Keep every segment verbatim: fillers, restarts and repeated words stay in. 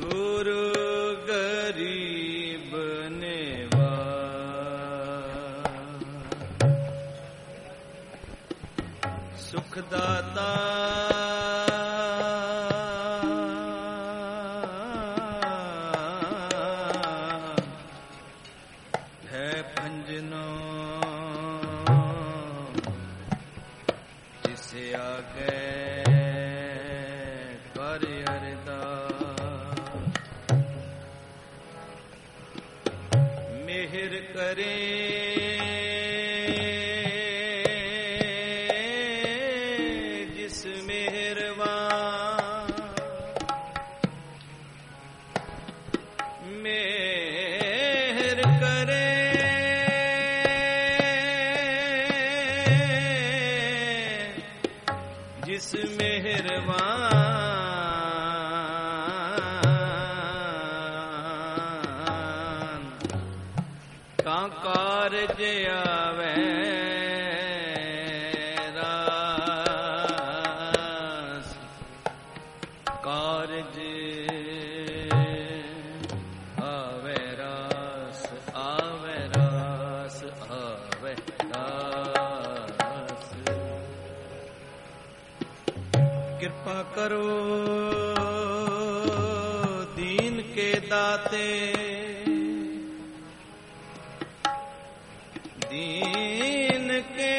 गुरु गरीब निवास सुखदाता करो दीन के दाते दीन के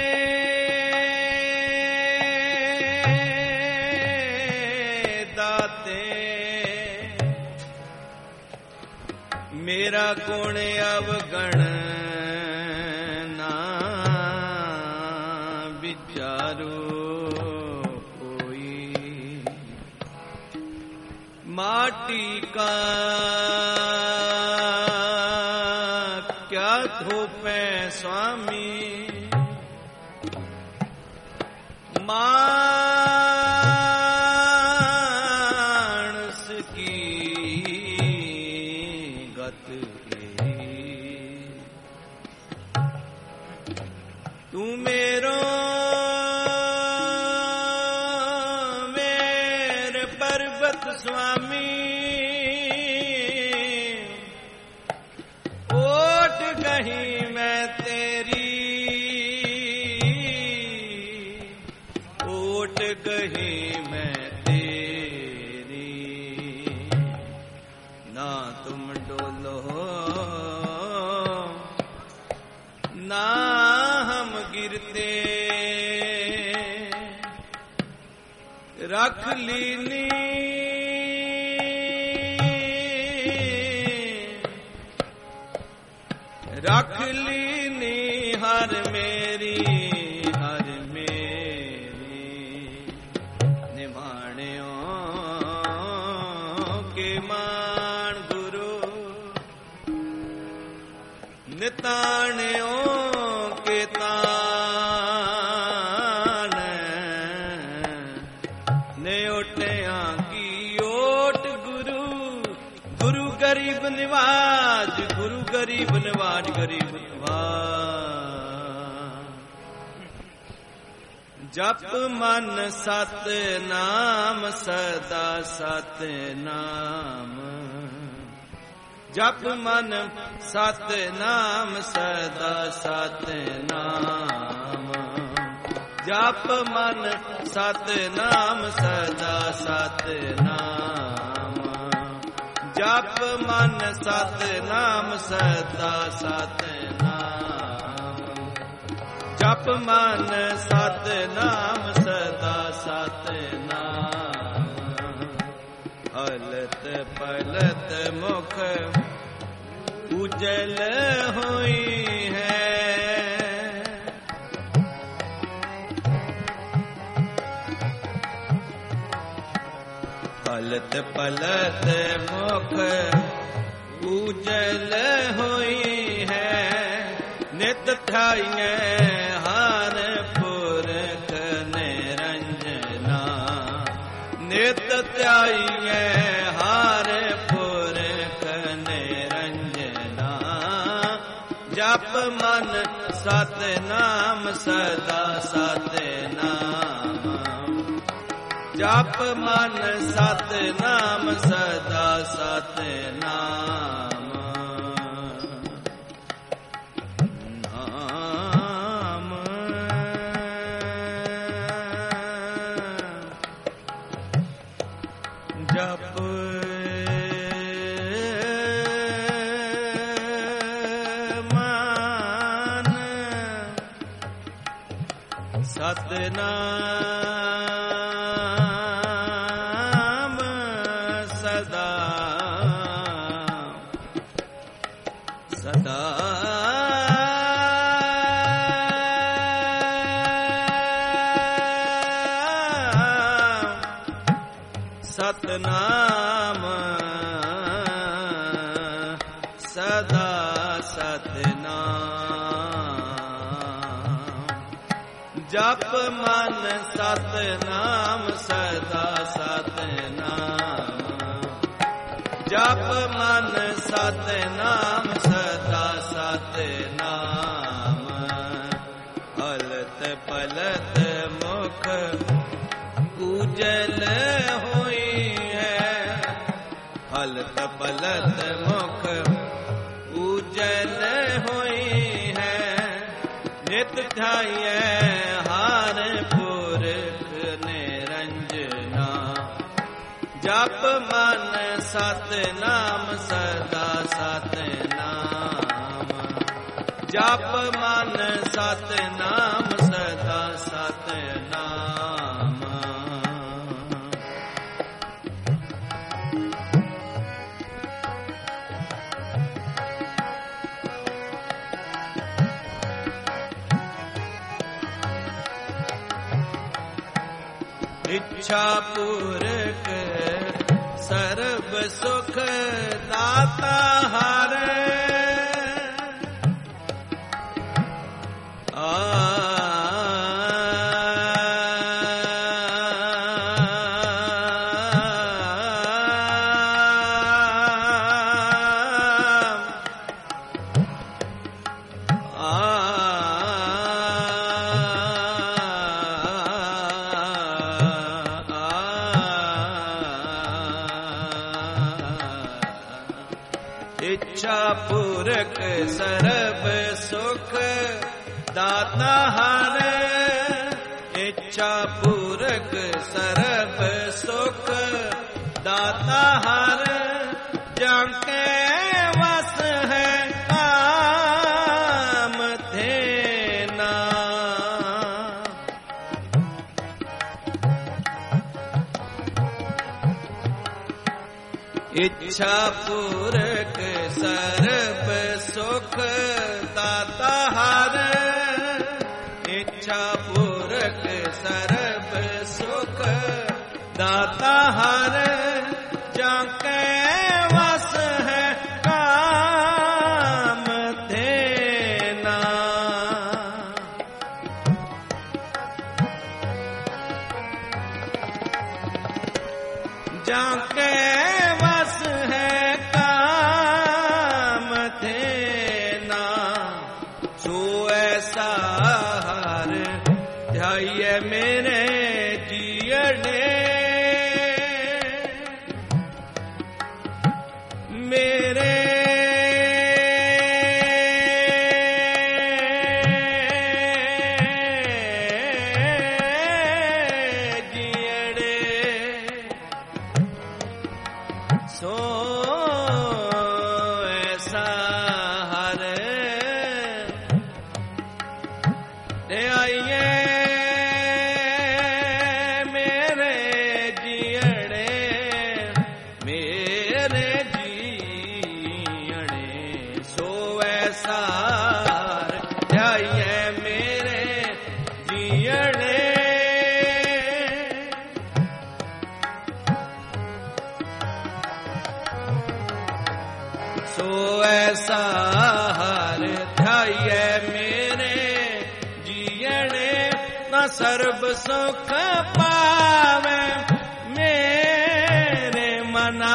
दाते मेरा गुण अवगण ना विचारो माटी का क्या धोपे स्वामी मानस की गत तू मेरो मेरे पर्वत स्वामी कहीं मैं तेरी ओट कहीं मैं तेरी ना तुम डोलो ना हम गिरते रख लीनी रख लीनी हर मेरी हर मेरी निभाणियों के मान गुरु निताणियों के तान न्योटियां की ओट गुरु गुरु गरीब निवाज गुरु गरीब निवाज गरीब निवाज जप मन सत नाम सदा सत नाम जप मन सत नाम सदा सत नाम जप मन सत नाम सदा सत नाम जप मन सत नाम सदा सत नाम जप मन सत नाम सदा सत नाम हलत पलत मुख उजल हुई है हलत पलत मुख उजल हुई है नित ठाइए हार पुरख निरंजना नित ध्याइए हार पुरख निरंजना जप मन सत नाम सदा सत नाम ਜਪ ਮਨ ਸਤਿਨਾਮ ਸਦਾ ਸਤਿਨਾਮ ਨਾਮ ਜਪ ਮਨ ਸਤਿਨਾਮ ਸਦਾ ਸਦਾ ਸਤਿਨਾਮ ਸਦਾ ਸਤਿਨਾਮ ਜਪ ਮਨ ਸਤਿਨਾਮ ਸਦਾ ਸਤਿਨਾਮ ਜਪ ਮਨ ਸਤਿਨਾਮ ਸਦਾ ਸਤਿਨਾਮ ਹਲਤ ਪਲਤ ਮੁਖ ਉਜਲ ਹੋਈ ਹੈ ਹਲਤ ਪਲਤ ਮੁਖ ਉਜਲ ਹੋਈ ਹੈ ਨਿਤ ਧਿਆਈਐ ਹਰ ਪੁਰਖ ਨਿਰੰਜਨਾ ਜਪ ਮਨ ਸਤਿਨਾਮ ਸਦਾ ਸਤਿਨਾਮ ਜਪ ਮਨ ਸਤਿਨਾਮ ਸਦਾ ਸਤਿਨਾਮ ਇੱਛਾ ਪੂਰਕ ਸਰਬ ਸੁਖ ਦਾਤਾ ਹਰ ਆ ਇੱਛਾ ਪੂਰਕ ਸਰਬ ਸੁਖ ਦਾਤਾ ਹਰ ਇੱਛਾ ਪੂਰਕ ਸਰਬ ਸੁਖ ਦਾਤਾ ਹਰ ਜਾਂ ਕੇ ਵਸ ਹੈ ਕਾਮ ਧੇਨਾ ਇੱਛਾ ਪੂਰਕ ਸਰਬ ਸੁਖ ਦਾਤਾ ਹਰ ਇੱਛਾ ਪੂਰਕ ਸਰਬ ਸੁਖ ਦਾਤਾ ਹਰ ਜਾਂ ਕੇ ਵਸ ਹੈ ਕਾਮ ਧੇਨਾ ਜਾਂ ਕੇ ਧਿਆਈਐ ਮੇਰੇ ਜੀਅਣੇ ਮੇਰੇ ਜੀਅਣੇ ਸੋ ਐਸਾ ਹਰ ਧਿਆਈਐ ਸੋ ਐਸਾ ਹਰ ਧਿਆਈਐ ਮੇਰੇ ਜੀਅਣੇ ਨਾ ਸਰਬ ਸੁਖ ਪਾਵੇ ਮੇਰੇ ਮਨਾ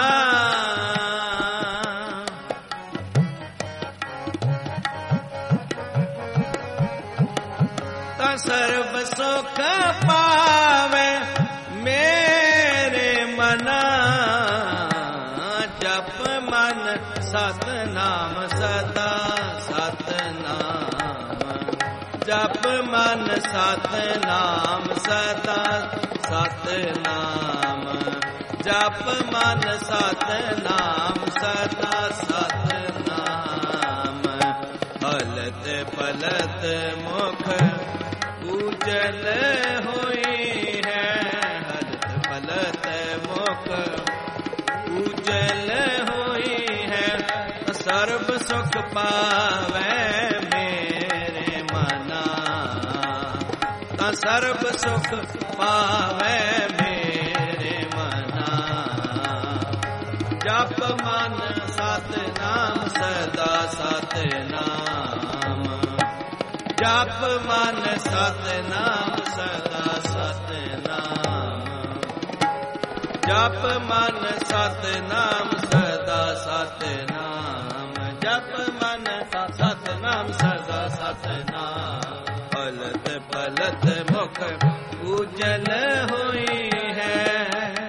ਤਾਂ ਸਰਬ ਸੁਖ ਪਾਵੇ ਮੇਰੇ ਜਪ ਮਨ ਸਤਨਾਮ ਸਦਾ ਸਤਨਾਮ ਜਪ ਮਨ ਸਤਨਾਮ ਸਦਾ ਸਤਨਾਮ ਜਪ ਮਨ ਸਤਨਾਮ ਸਦਾ ਸਤਨਾਮ ਹਲਤ ਪਲਤ ਮੁਖ ਉਜਲ ਹੋਈ ਹੈ ਹਲਤ ਪਲਤ ਮੁਖ ਉਜਲ ਹੋਈ ਹੈ ਸਰਬ ਸੁਖ ਪਾਵੈ ਮੇਰੇ ਮਨਾ ਤਾਂ ਸਰਬ ਸੁਖ ਪਾਵੈ ਮੇਰੇ ਮਨਾ ਜਪ ਮਨ ਸਤਨਾਮ ਸਦਾ ਸਤਨਾਮ ਜਪ ਮਨ ਸਤਨਾਮ ਸਦਾ ਸਤਨਾਮ ਜਪ ਮਨ ਸਤਨਾਮ ਸਦਾ ਸਤਨਾਮ ਜਪ ਮਨ ਸਤਨਾਮ ਸਦਾ ਸਤਨਾਮ ਪਲਤ ਪਲਤ ਮੁਖ ਉਜਲ ਹੋਈ ਹੈ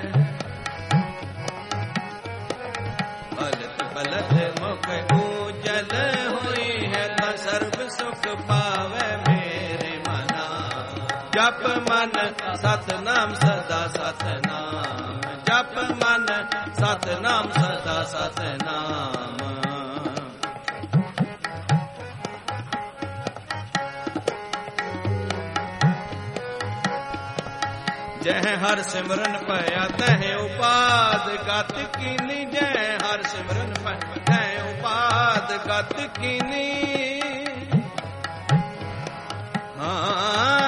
ਪਲਤ ਪਲਤ ਮੁਖ ਉਜਲ ਹੋਈ ਹੈ ਤਾਂ ਸਰਬ ਸੁਖ ਪਾਵੈ ਮੇਰੇ ਮਨਾ ਜਪ ਮਨ ਸਤਨਾਮ ਸਦਾ ਸਤਨਾਮ ਜਪ ਮਨ ਸਤਨਾਮ ਸਦਾ ਸਤਨਾਮ ਜਹ ਹਰ ਸਿਮਰਨ ਭਇਆ ਤਹ ਉਪਾਦ ਗਤ ਕੀਨੀ ਜਹ ਹਰ ਸਿਮਰਨ ਭਇਆ ਤਹ ਉਪਾਦ ਗਤ ਕੀਨੀ ਹਾਂ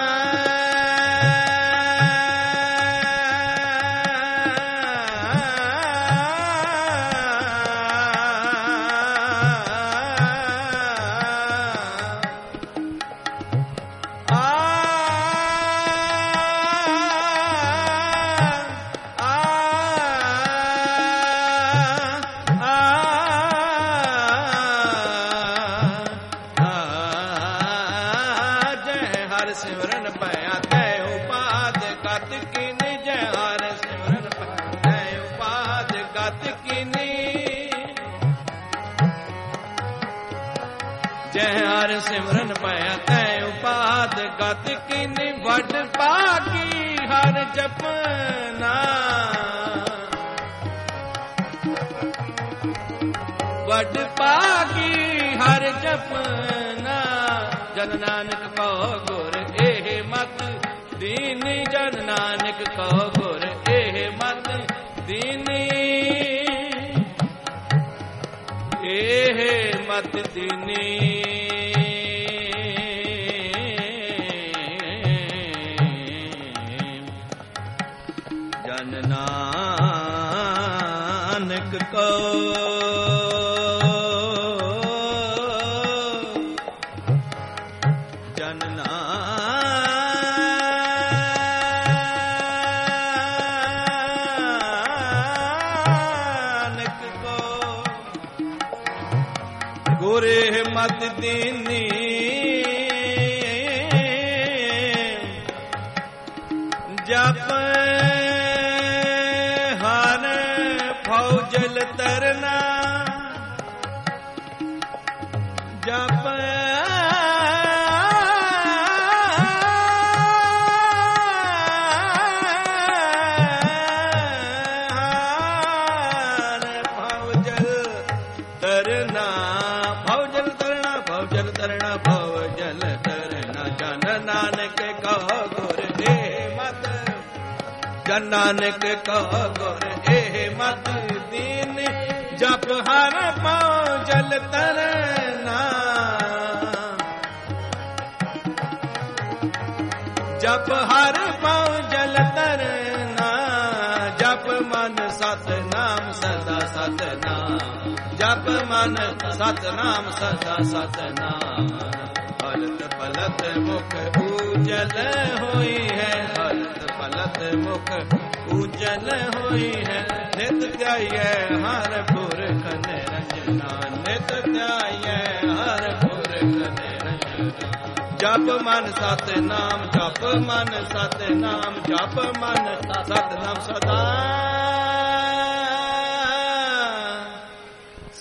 ਸਿਮਰਨ ਭਇਆ ਤੈ ਉਪਾਦ ਗਤ ਕੀਨੀ ਜੈ ਹਰ ਸਿਮਰਨ ਭਇਆ ਤੈ ਉਪਾਦ ਗਤ ਕੀਨੀ ਜੈ ਹਰ ਸਿਮਰਨ ਭਇਆ ਤੈ ਉਪਾਦ ਗਤ ਕੀਨੀ ਵੱਡ ਭਾਗੀ ਹਰ ਜਪਨਾ ਵੱਡ ਭਾਗੀ ਹਰ ਜਪਨਾ ਜਨ ਨਾਨਕ ਕੋ ਗੁਰ ਇਹ ਮਤ ਦੀਨੀ ਜਨ ਨਾਨਕ ਕੋ ਗੁਰ ਇਹ ਮਤ ਦੀਨੀ ਇਹ ਮਤ ਦੀਨੀ ਜਨ ਨਾਨਕ ਕੋ ਗੁਰੇ ਮਤ ਦੀਨੀ ਜਪ ਹਰ ਫੌਜਲ ਤਰਨਾ ਜਪ ਤਰਣਾ ਭਉ ਜਲ ਤਰਣਾ ਜਨ ਨਾਨਕ ਕਹੋ ਗੁਰ ਇਹ ਮਤ ਜਨ ਨਾਨਕ ਕਹੋ ਗੁਰ ਇਹ ਮਤ ਦੀਨ ਜਪ ਹਰ ਭਉ ਜਲ ਤਰਨਾ ਜਪ ਹਰ ਭਉ ਜਲ ਤਰਨਾ ਜਪ ਮਨ ਸਤਨਾਮ ਸਦਾ ਸਤਨਾਮ ਜਪ ਮਨ ਸਤਨਾਮ ਸਦਾ ਸਤਨਾਮ ਹਲਤ ਪਲਤ ਮੁਖ ਉਜਲ ਹੋਈ ਹੈ ਹਲਤ ਪਲਤ ਮੁਖ ਉਜਲ ਹੋਈ ਹੈ ਨਿਤ ਧਿਆਈਐ ਹਰ ਪੁਰਖ ਨਿਰੰਜਨਾ ਨਿਤ ਧਿਆਈਐ ਹਰ ਪੁਰਖ ਨਿਰੰਜਨਾ ਜਪ ਮਨ ਸਤਨਾਮ ਜਪ ਮਨ ਸਤਨਾਮ ਜਪ ਮਨ ਸਤਨਾਮ ਸਦਾ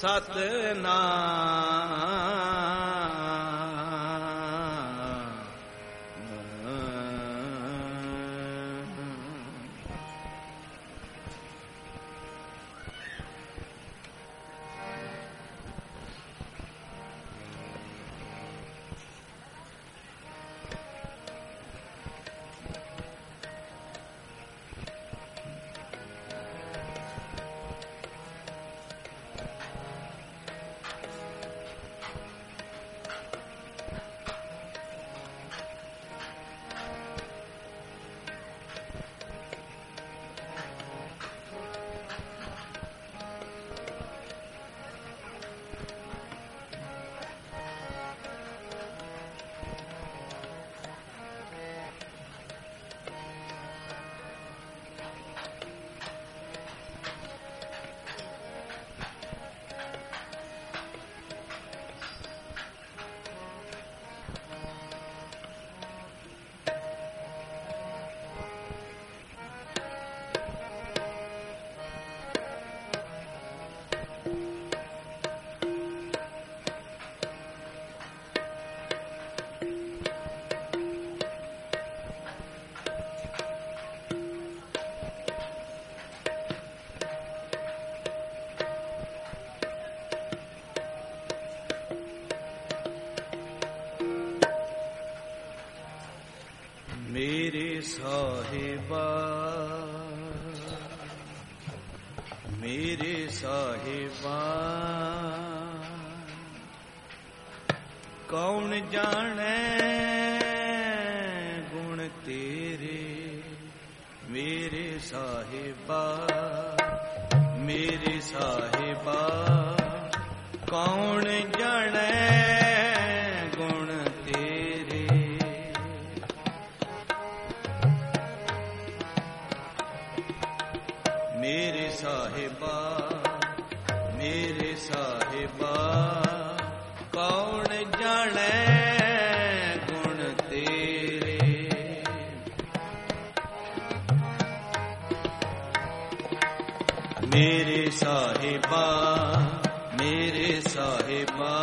मेरे साहिबा मेरे साहिबा कौन जाने गुण तेरे मेरे साहिबा मेरे साहिबा कौन जाने गुण तेरे मेरे साहिबा मेरे साहिबा कौन जाने गुण तेरे मेरे साहिबा मेरे साहिबा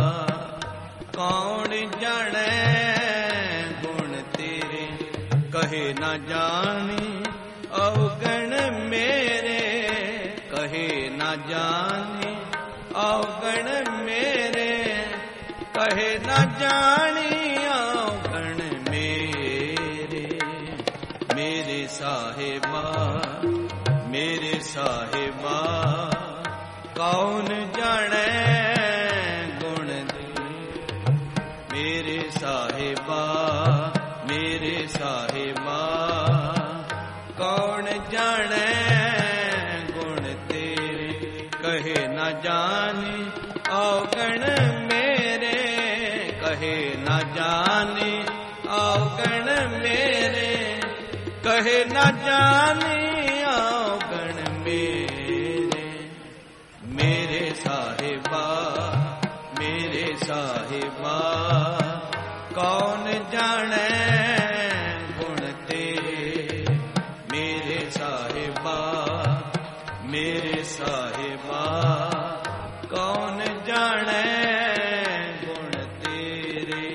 कौन जाने गुण तेरे कहे न जानी अवगण मेरे कहे न जानी अवगण मेरे कहे न जानी अवगण मेरे मेरे साहिबा मेरे साहिबा कौन जाने गुण मेरे साहिबा मेरे साहिबा कौन जाने गुण तेरे कहे न जानी अवगण मेरे कहे न जानी अवगण मेरे कहे न जानी अवगण मेरे मेरे साहिबा मेरे साहिबा कौन जाने गुण तेरे मेरे साहिबा मेरे साहिबा कौन जाने गुण तेरे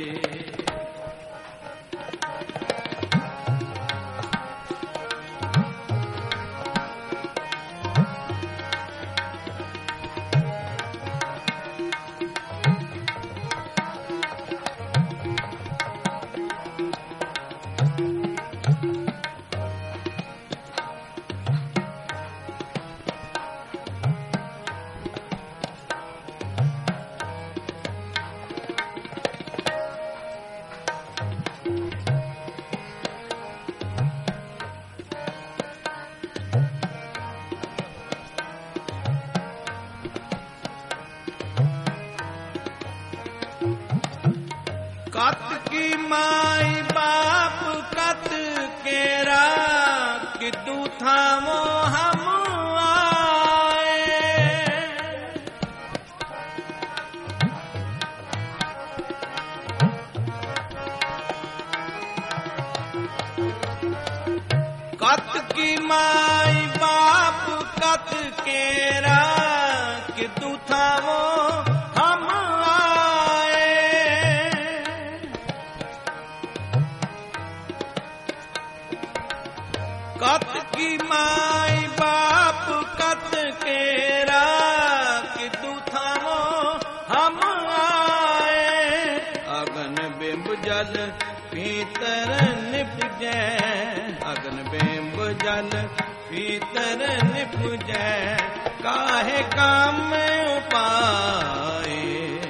कत की माई बाप कत केरा किदू थामो हम आए कत की माई बाप कत केरा किदू थामो भीतर निपजै, अग्न बिंब जल भीतर निपजै, काहे काम उपाय।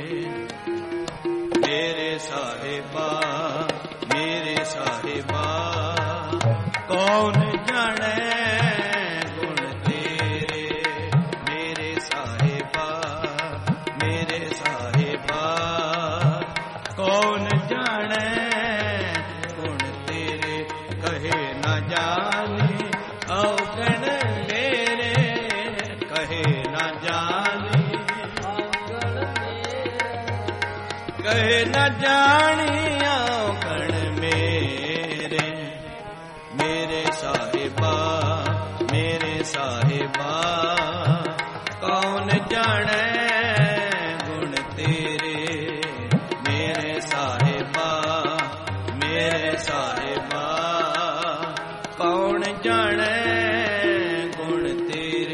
मेरे साहिबा मेरे साहिबा कौन जाने गुण तेरे, मेरे साहिबा मेरे साहिबा कौन जाने गुण तेरे, कहे न जाने अवगुण मेरे, कहे न जाने अवगुण मेरे, कहे न जानी अवगुण मेरे। मेरे साहिबा मेरे साहिबा कौन जाने गुण तेरे, मेरे साहिबा मेरे साहिबा कौन जाने गुण तेरे।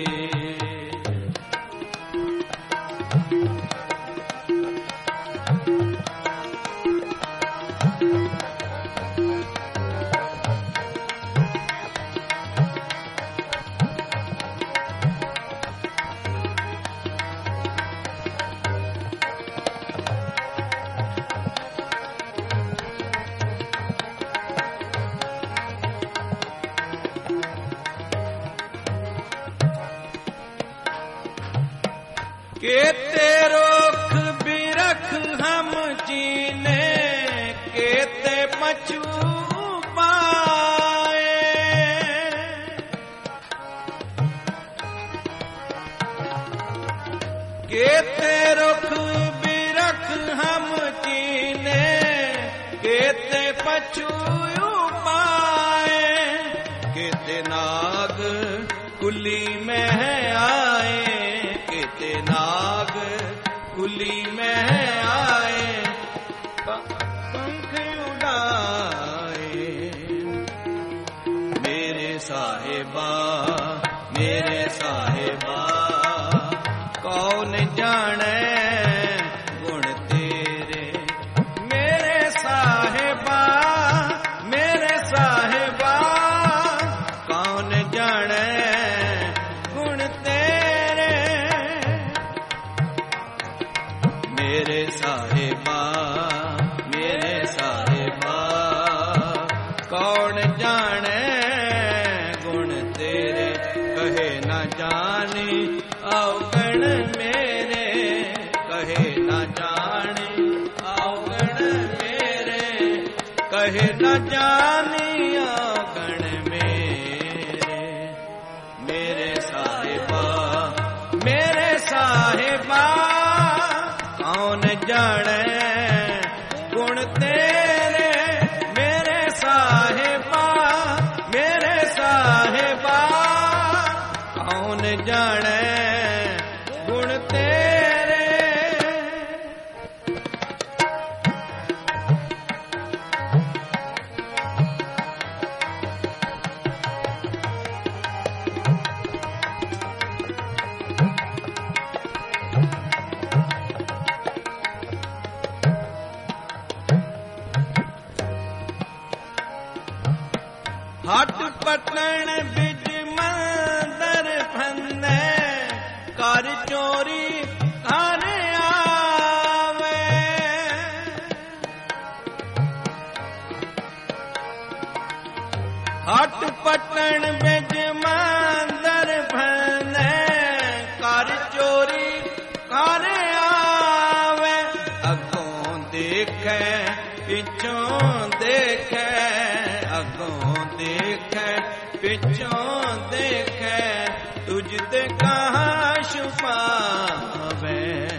केते रोख बिरख हम जीने, केते पछू पाए, केते रुख बिरख हम जीने, केते पछू पाए, केते नाग कुली में आए, केते नाग कुली में आए, पंख उड़ाए। मेरे साहिबा मेरे साहिबा कौन जाने गुण तेरे, मेरे साहिबा मेरे साहिबा कौन जाने गुण तेरे, मेरे साहिबा मेरे साहिबा कौन जाने गुण तेरे, कहे न जानी अवगुण मेरे, कहे न जानी अवगुण मेरे, कहे न जानी अवगुण मेरे। मेरे साहिबा मेरे साहिबा कौन जाने गुण तेरे, मेरे साहिबा मेरे साहिबा कौन जाने गुण तेरे। हट पटन बिज मंदर फंदे, कर चोरी घर आवे, हट पटन बिज मंदर फंदे, कर चोरी घर आवे, अगों देखे पिछों देखे, अगों देखे पिछों देखे, तुझ ते कहाँ छुपावे।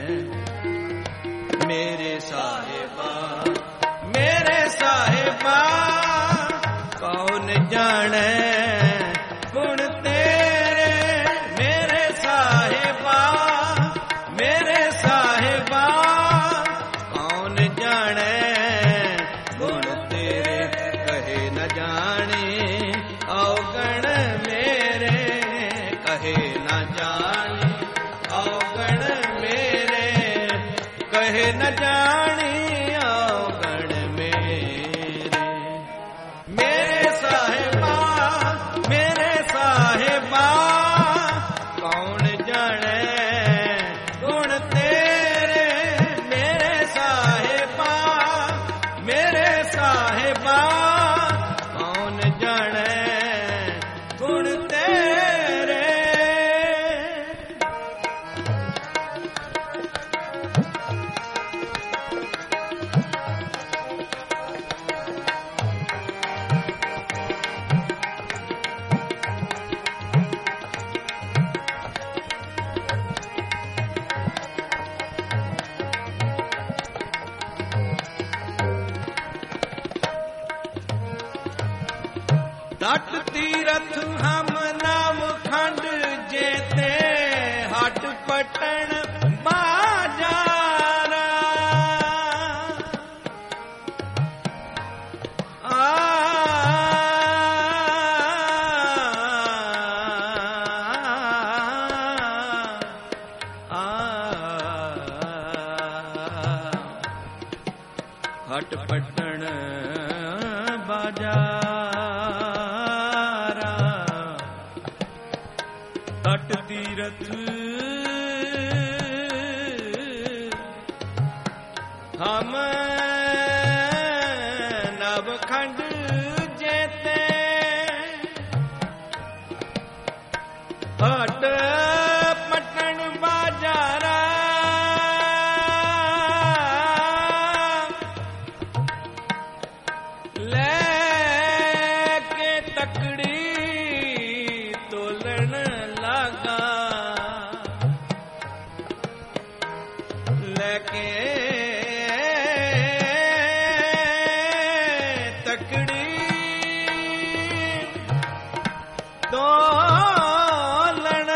मेरे साहिबा मेरे साहिबा कौन जाने गुण तेरे, मेरे साहिबा मेरे साहिबा कौन जाने गुण तेरे, कहे न जाने अवगुण मेरे, कहे न जाने अवगुण मेरे, कहे न जाने अवगुण मेरे। पटन बाजारा आ हट पटन बाजारा तट तीरथ हम नवखंड जेते हट पटन बाजारा लेके तकड़ी तोलन लगा लेके तकड़ी तोलन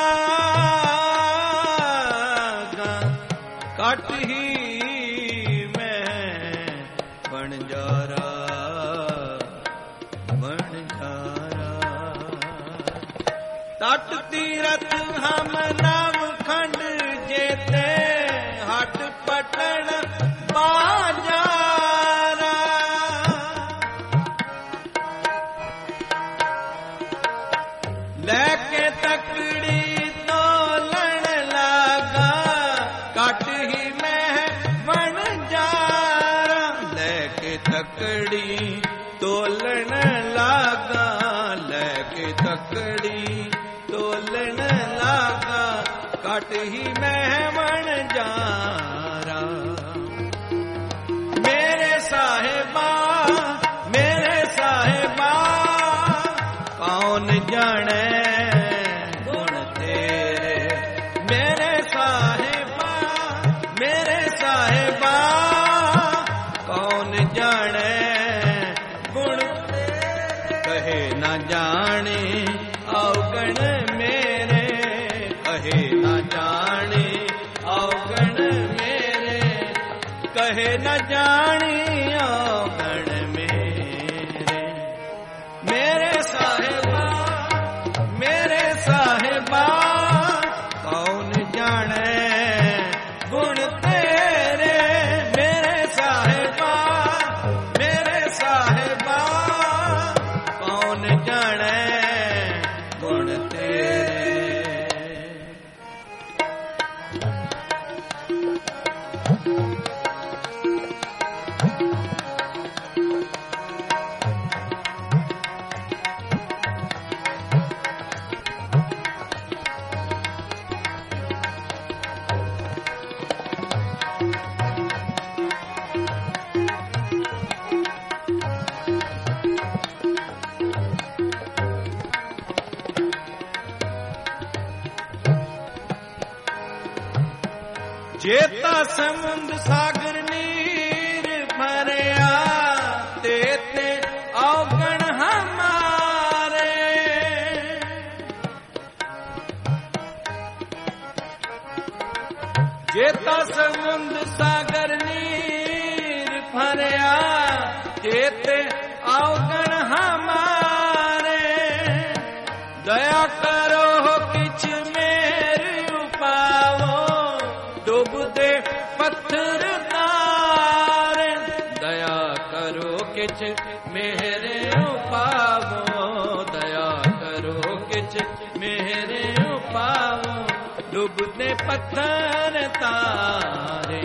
लगा काट ही में बनजारा बनजारा तट तीरथ हम नवखंड जेते हट पटन बाजारा लेके तकड़ी तोलन लगा काट ही में बनजारा लेके तकड़ी तोलन लागा लेके तकड़ी तोलन लागा काट ही महमन जारा मेरे साहिबा मेरे साहिबा कौन जाने गुण तेरे मेरे साहिबा मेरे साहिबा कौन जाने गुण कहे न जाने अवगण मेरे कहे न जाने अवगण मेरे कहे न जाने अवगण मेरे मेरे साहिबा मेरे साहिबा कौन जाने गुण तेरे मेरे साहिबा मेरे साहिबा कौन जाने गुण तेरे जेता समुंद सागर नीर भरया तेते अवगण हमारे जेता समुंद सागर नीर भरया तेते अवगण हमारे दया करो किछ मेरी उपावो डूबदे पत्थर तारे दया करो किछ मेरे उपावो दया करो किछ मेरे उपावो डूबदे पत्थर तारे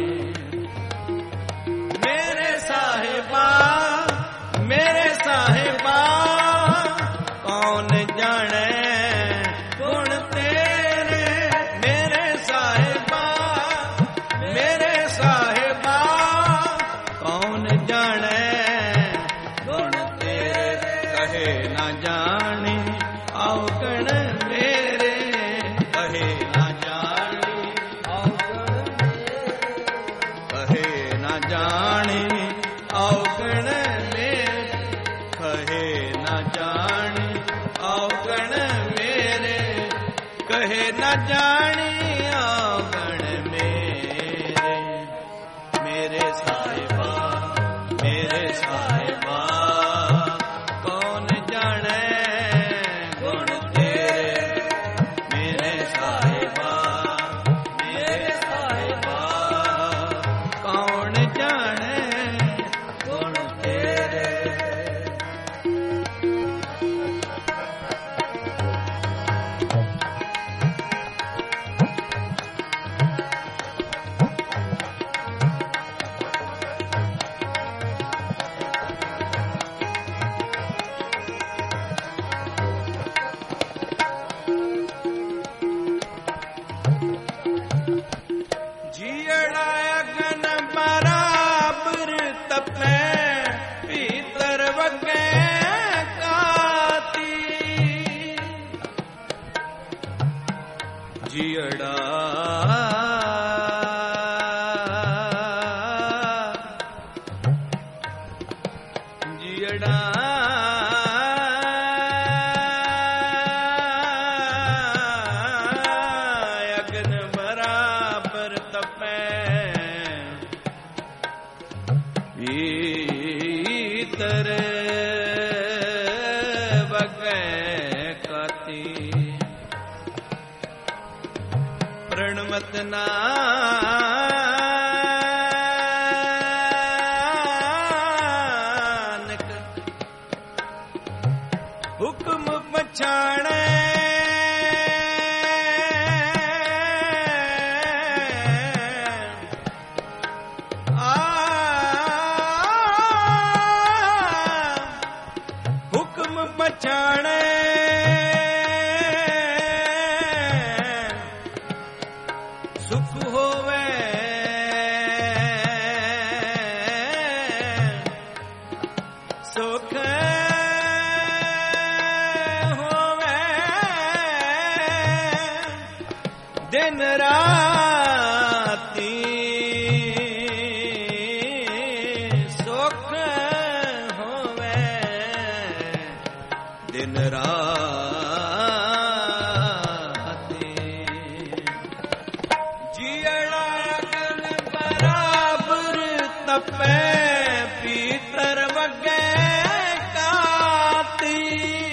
मेरे साहिबा मेरे साहिबा कौन जाने गुण तेरे मेरे साहिबा मेरे साहिबा कौन जाने गुण तेरे कहे न जाने अवगण मेरे कहे न जाने अवगण कहे न जाने अवगण मेरे कहे न जाने अवगण मेरे कहे न जाने जियड़ा अगन बराबर तपे भीतर वगे काती जियड़ा जियड़ा भीतर वगे काती प्रणमत नानक हुक्म पछाणे पछाणे सुख होवे सुख होवे दिन राती सुख होवे दिन राती जियड़ा अगन बराबर तपे भीतर वगे काती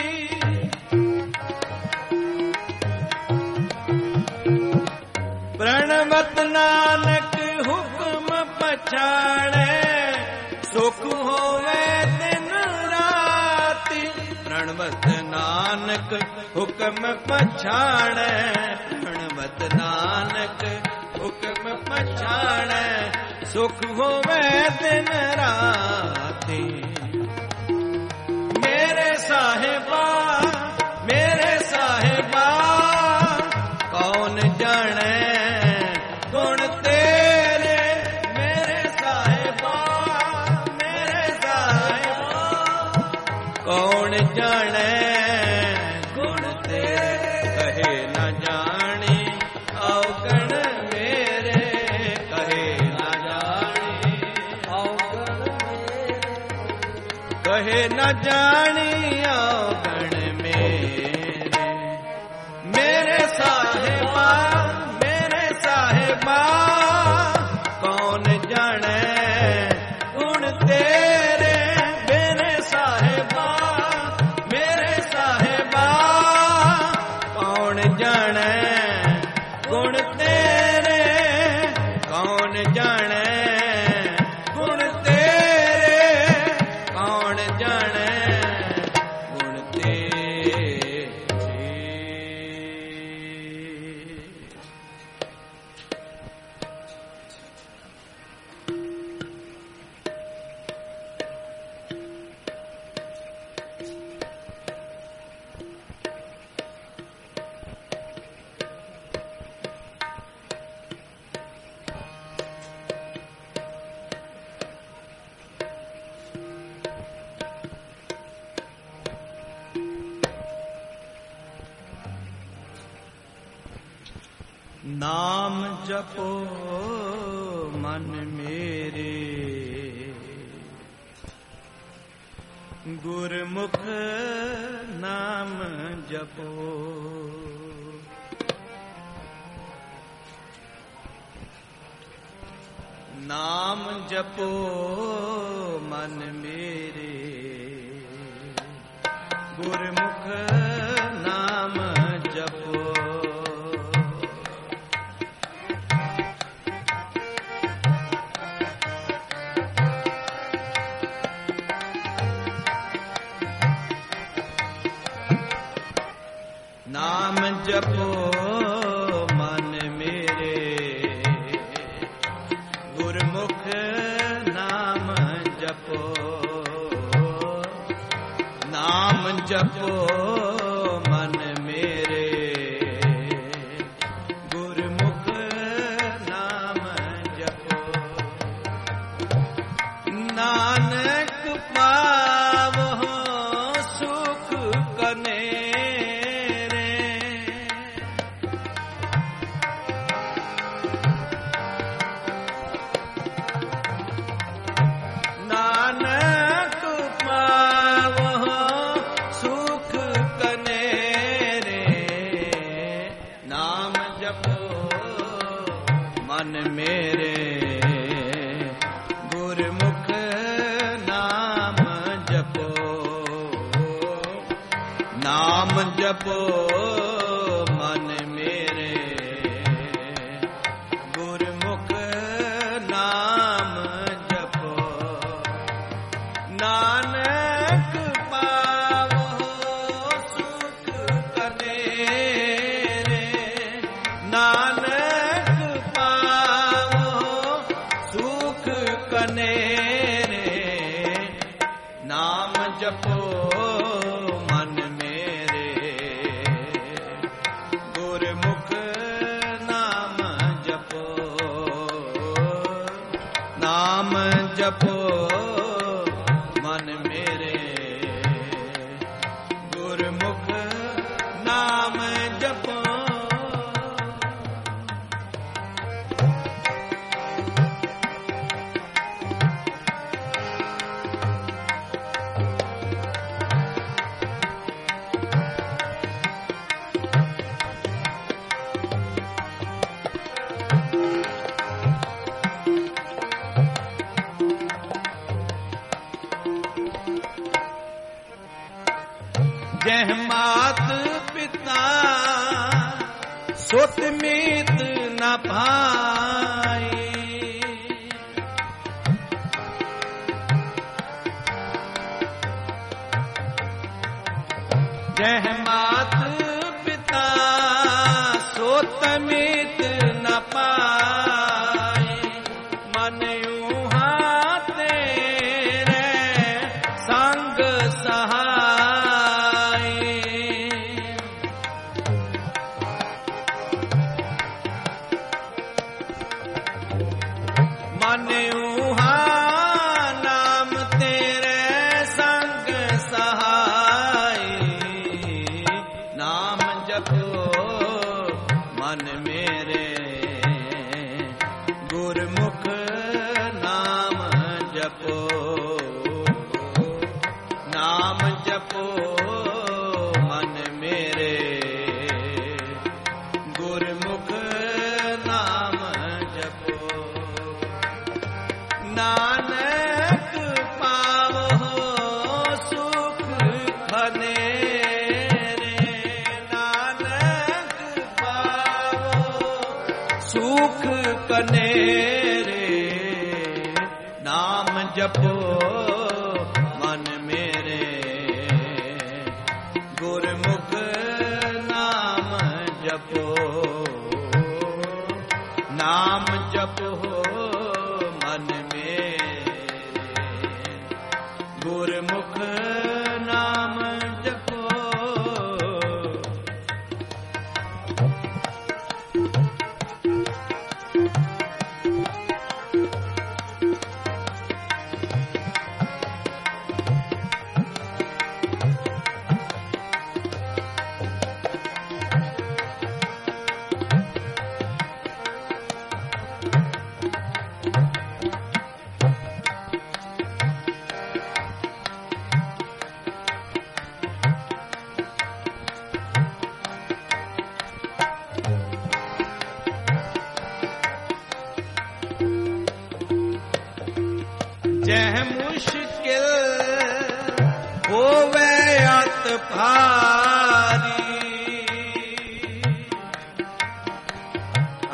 प्रणमत नानक हुक्म पछाणे सुख होवे दिन राती प्रणमत नानक हुक्म पछाणे प्रणमत नानक हुक्म पछाणे सुख होवे दिन राती मेरे साहिबा मेरे साहिबा कौन जाने गुण तेरे मेरे साहिबा मेरे साहिबा कौन जाने गुण तेरे कहे न जानी अवगण मेरे कहे न जानी अवगण मेरे कहे न जानी अवगण मेरे मेरे साहिबा मेरे साहिबा कौन जाने गुण तेरे मेरे साहिबा मेरे साहिबा कौन जाने गुण तेरे कौन जाने गुण तेरे कौन जाने गुण तेरे नाम जपो मन मेरे गुरमुख नाम जपो नाम जपो मन मेरे गुरमुख नाम जपो नाम जपो मन मेरे गुरमुख नाम जपो नाम जपो मन मेरे गुरमुख नाम जपो, नाम जपो मन मेरे गुरमुख नाम जपो। नानक पावो सुख कनेरे, नानक पावो सुख कनेरे, नाम जपो मन मेरे गुरमुख नाम जपो, नाम जपो मन मेरे गुरमुख नाम जपो। जह मात पिता सुत मीत न भाई, जह मात पिता सुत मीत न पाई, मन यूहा तेरे संग सहाय, मन ऊहा नाम तेरे संग सहाय, नाम जपो मन मेरे गुरमुख नाम जपो, नाम जपो मन मेरे गुरमुख नाम जपो। नानक पावो सुख खनेरे, नानक पावो सुख कनेरे, नाम जपो मन मेरे गुरमुख नाम जपो, नाम जपो मन मेरे गुरमुख नाम जपो। जह मुश्किल होवे अत भारी, आ,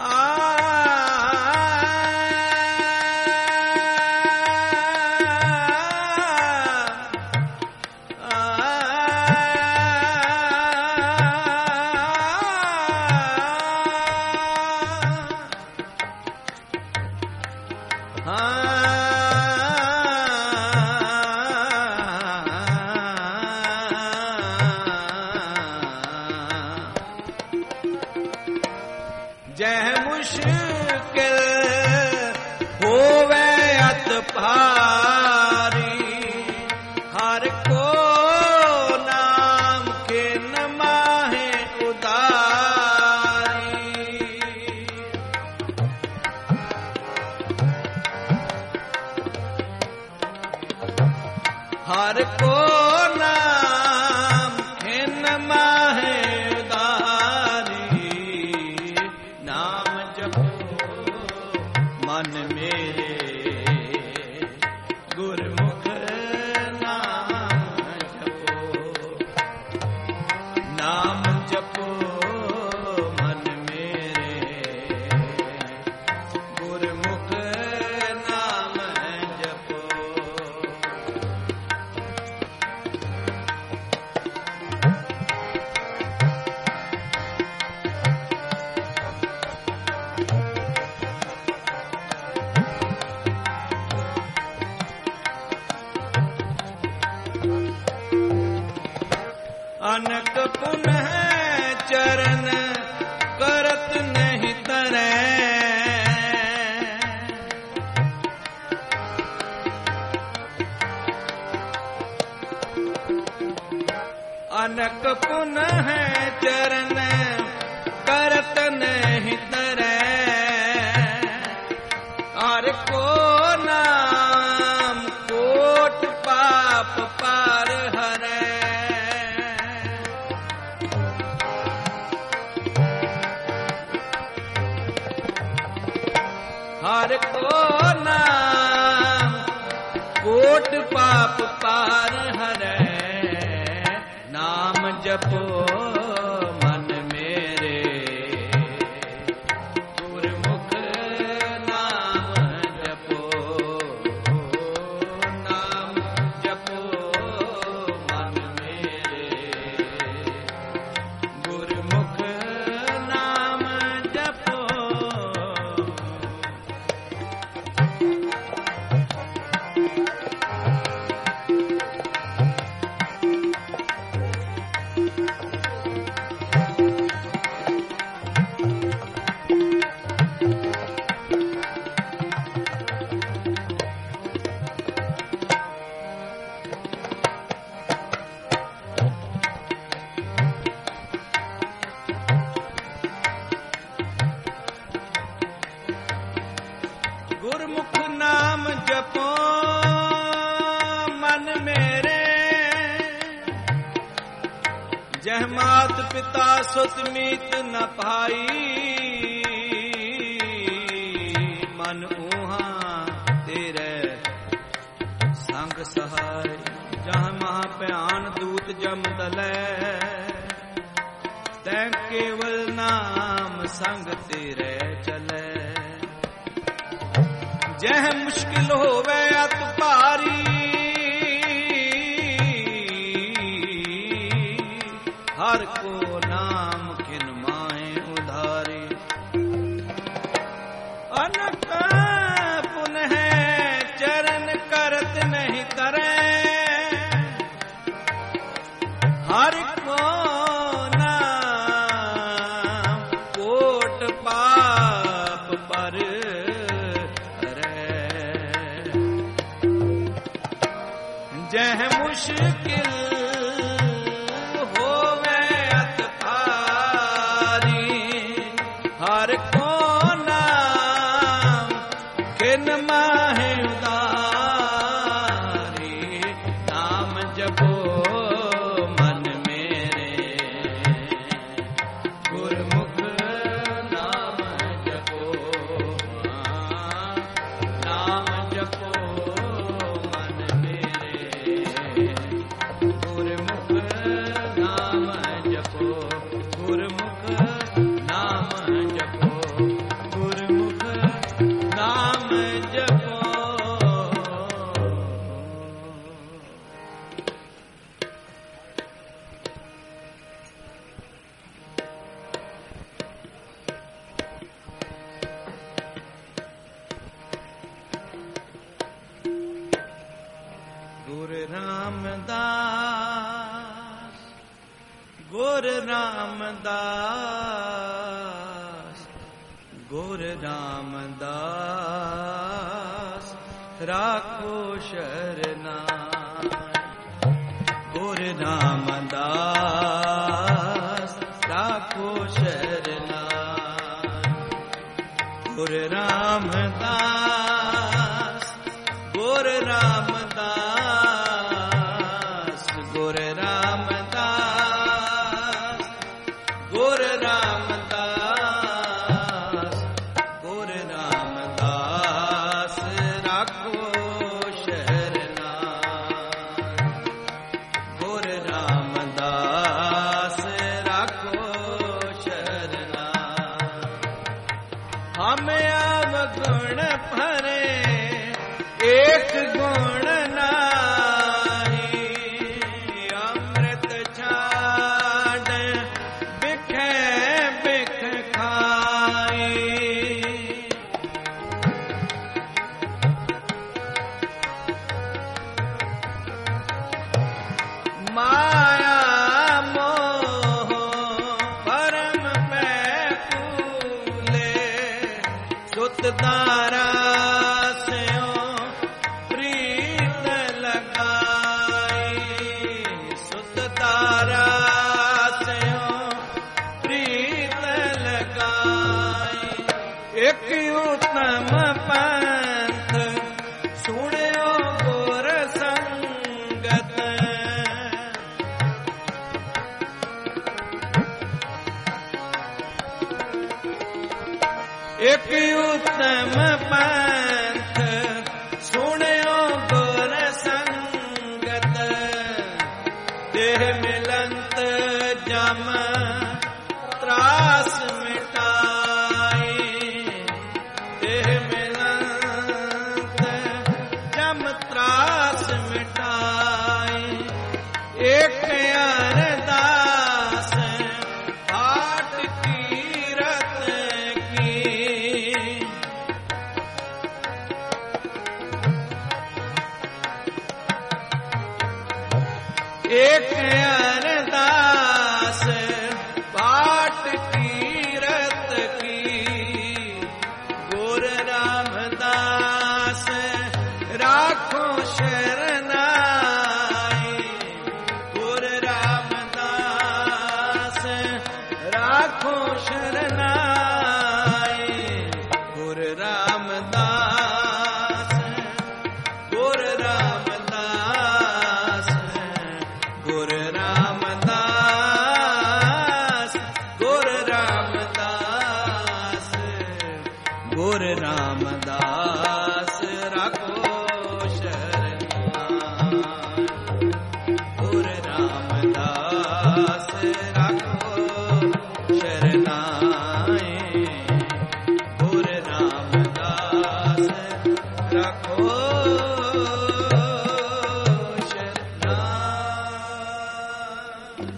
आ, आ, जह मुश्किल होवे अत भारी, हर को नाम के नमाहे उदारी, हर को नाम खिन माहे उदारी, नाम जपो मन मेरे गुरमुख नाम जपो नाम जपो मन मेरे गुरमुख नाम जपो अनक पुनः चरण करत नहीं तरै अनक पुनः चरण करत नहीं तरै और को नाम कोट पाप पार हरै हर को नाम कोट पाप पार हरै नाम जपो मन मेरे गुरमुख नाम जपो नाम जपो मन मेरे गुरमुख नाम जपो गुरमुख नाम जपो मन मेरे जह मात पिता सुत मीत न पाई मन ऊहा तेरे संग सहाय जहाँ महाप्यान दूत जम दलै तै केवल नाम संग तेरे चलै जह मुश्किल होवे अत भारी हर को नाम किन माए उधारी अनक पुनः चरण करत नहीं तरै हर को नाम कोट पाप पर जह मुश्किल होवे अत भारी हर को नाम किन माहे उदारी नाम जपो मन मेरे गुरमुख नाम जपो नाम जपो गुरमुख नाम जपो गुरमुख नाम जपो गुरमुख नाम जपो गुरु रामदास गुरु रामदास गुरु रामदास राखो शरनाई गुरु रामदास राखो शरनाई गुरु रामदास गुरु रामदास गुरु रामदास गुरु रामदास हम अवगुण भरे एक गुण नाही, अमृत छाड़ बिखे बिख खाई। माया मोह परम पे फूले, सुत दारा स्यों प्रीत लगाई, सुत दारा स्यों प्रीत लगाई। एक उत्तम पंथ सुनियो गुर संगत, एक उत्तम पंथ सुनियो गुर संगत। देह मिलंत जम त्रास मिटाई, देह मिलंत जम त्रास मिटाई। एक अरदास आठ कीरत की, एक अरदास पाठ कीरत की। गुर रामदास राखो शरनाई, गुर रामदास राखो शरनाई। गुर रामदास गुर रामदास गुर रामदास गुर रामदास गुर रामदास राखो शरनाई। गुर रामदास राखो शरनाई, गुर रामदास राखो शरनाई।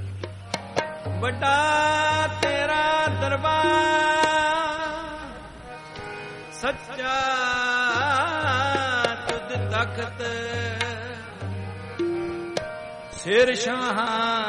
बड़ा तेरा दरबार सच्चा तुद तख्त, सिर शाह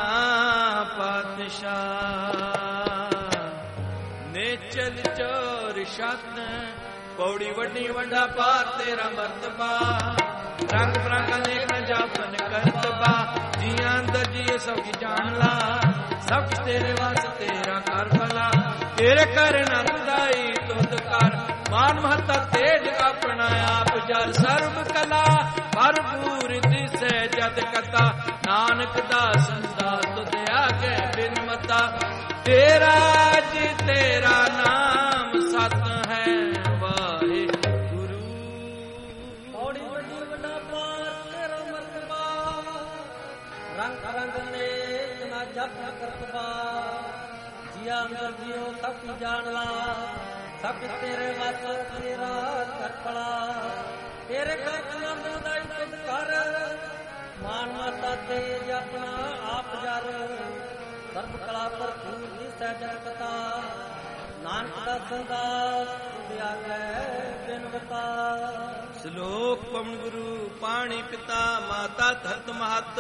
पातशाह नेचल चोर छत। पौड़ी वड्डी वड्डा पार तेरा मर्तबा, रंग बरंगा देखना जापन करतबा। जियां अंदर जिए सब की जान ला, सब कुछ तेरे वास तेरा कर भला। तेरे कर नरदाई तुद कर, मान महता तेज अपना आप जल। सर्व कला भरपूर दिसे जद कथा, नानक दास संदा तुद आगे बिन मता। तेरा जी तेरा नाम सत है वाहिगुरु। पौड़ी वड्डी वड्डा पार तेरा मर्तबा, रंग रंग ने ना जप करतबा। जिया अंदर जियो सब की जान ला, सब तेरे वास तेरा कर पड़ा। तेरे कर नंद दाई तुद कर, मान माता तेज अपना आप जर। सर्व कला भरपूर दिसै जग कथा, नानक दास संदा तुद आगे बिन बता। श्लोक पवन गुरु पाणी पिता माता धरत महत।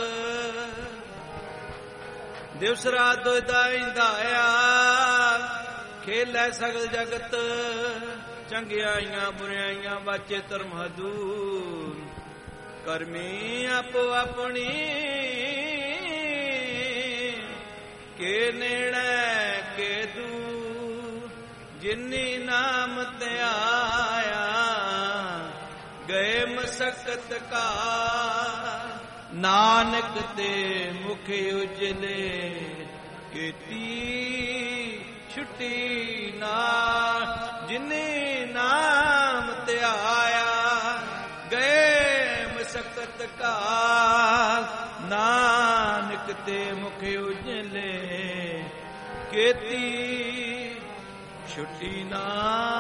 दिवसरा दोदा इंदाया खेलै सगल जगत। चंगियाइयां बुराइयां बाचे धर्म दूर, करमी आपो अपनी के नेड़े के दूर। जिन्नी नाम ते आया गए मसकत का, नानक ते मुख उजले केती छुट्टी ना। जिन्नी नाम ते आया गए मसकत का, नानक ते मुख उजले केती छुट्टी ना।